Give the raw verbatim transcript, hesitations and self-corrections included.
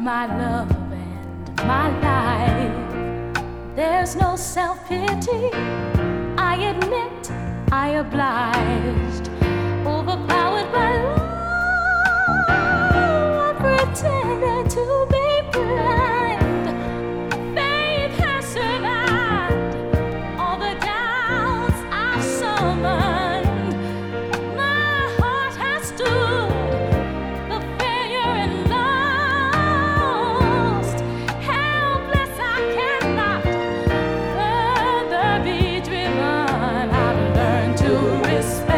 my love and my life. There's no self-pity, I admit I obliged, overpowered by love, I pretended to be blind. Faith has survived all the doubts I've summoned. My heart has stood the failure and lost. Helpless, I cannot further be driven. I've learned to respect